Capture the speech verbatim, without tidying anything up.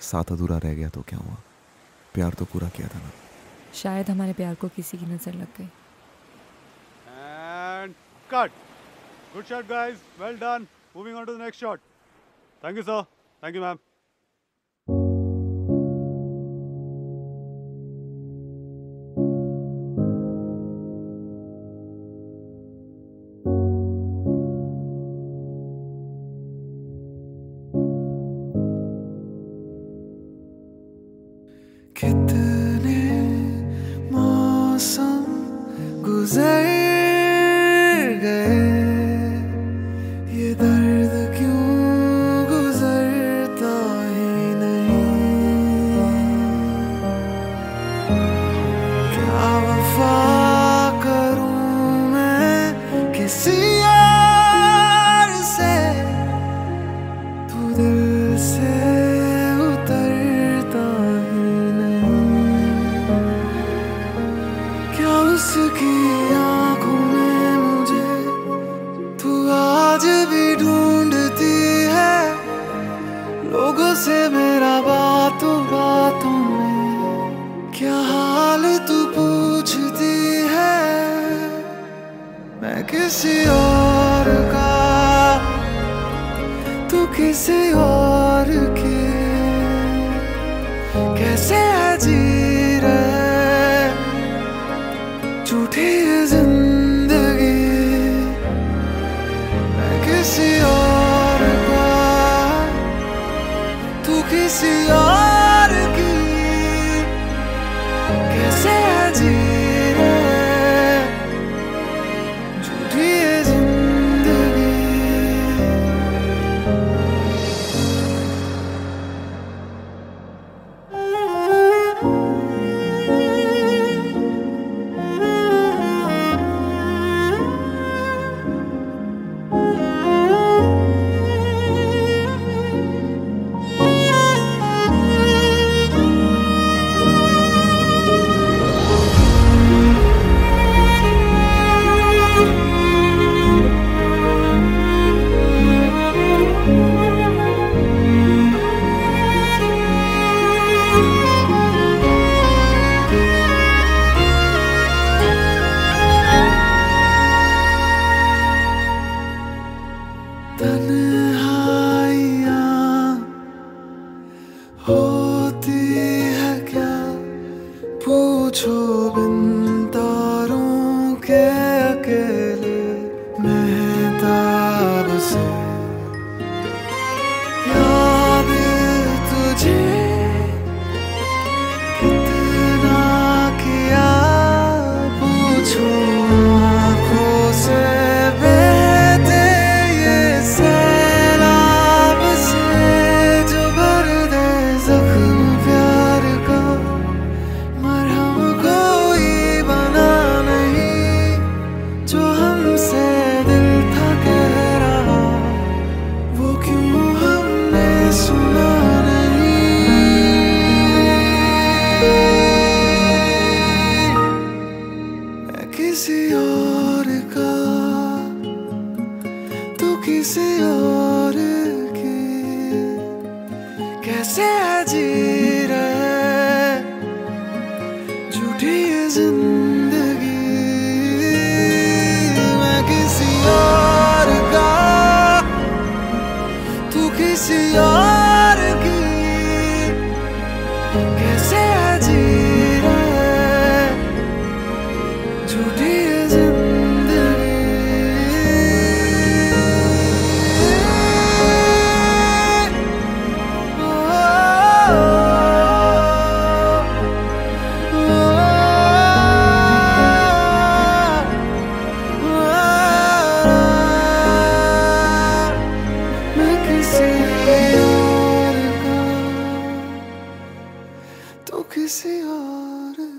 साथ अधूरा रह गया तो क्या हुआ, प्यार तो पूरा किया था ना। शायद हमारे प्यार को किसी की नजर लग गई। And cut. Good shot, guys. Well done. Moving on to the next shot. Thank you, sir. Thank you, ma'am. कितने मौसम गुजर गए, ये दर्द क्यों गुजरता ही नहीं। क्या वफा करूं मैं किसी और से, तू दिल से उतरता ही नहीं। क्या उसकी आंखों में मुझे तू आज भी ढूंढती है, लोगों से मेरा बातों बातों में क्या हाल तू पूछती है। मैं किसी और का, तू किसी और की, कैसे है जी रहे झूठी ये जिंदगी। मैं किसी और का, तू किसी और की, कैसे है जी रहे झूठी ये जिंदगी। तन्हाइयाँ होती है क्या, पूछो बिन तारों के अकेले मेहताब से। याद तुझे कितना किया, पूछो आँखों से बहते ये सैलाब से, जो भर दे जख्म प्यार का। मरहम कोई बना नहीं, जो हमसे दिल था कह रहा, वो क्यों हमने सुना नहीं। मैं किसी और का, तू किसी और की, कैसे है जी रहे झूठी ये जिंदगी। मैं किसी और का, तू किसी और की, कैसे है जी रहे झूठी ये जिंदगी। मैं किसी और का, तू किसी और